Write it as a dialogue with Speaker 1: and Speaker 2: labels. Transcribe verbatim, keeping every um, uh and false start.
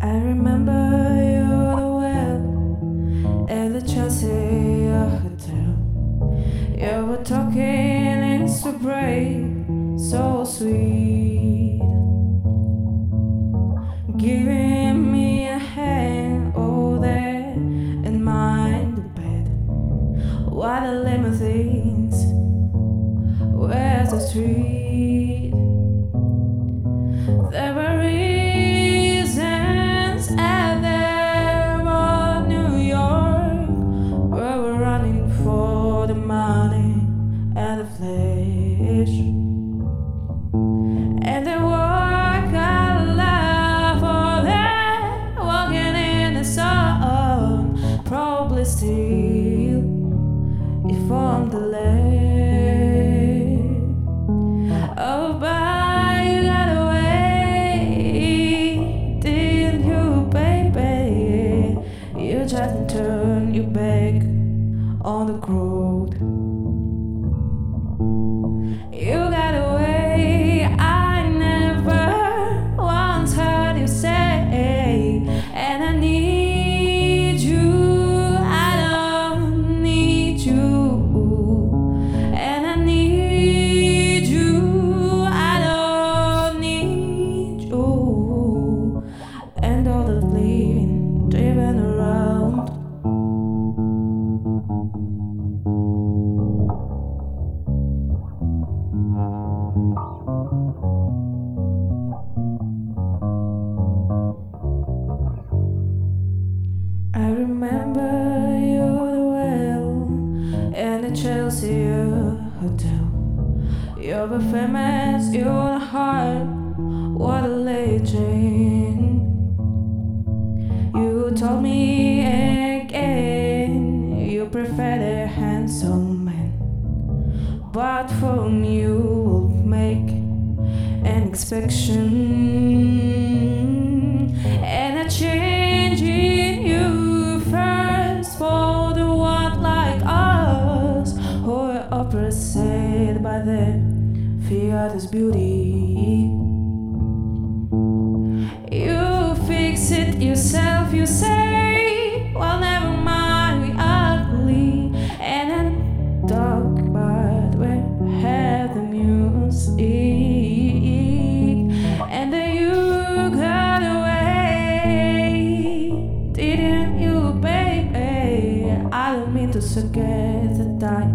Speaker 1: I remember you well at the Chelsea Hotel. You were talking in spray, so sweet, giving me a hand, oh there in mind the bed. While the limousines, where's the street? There were reasons and there was New York, where we're running for the money and the flesh. And the work I love for that, walking in the sun, probably still if on the left. Oh, but you got away, didn't you, baby? You just turned your back on the road. You got away, I never once heard you say, and I need you, I don't need you, and I need you, I don't need you, and all the bleeding driven around. I remember you well in the Chelsea Hotel. You were famous, you were hard, what a legend. You told me again you prefer the handsome man, but from you would make an exception, and a change in you first for the one like us, who are oppressed by the fearless beauty. You fix it yourself, you say, well, never mind, we ugly, and then talk about where have the music, and then you got away, didn't you, baby? I don't mean to forget the time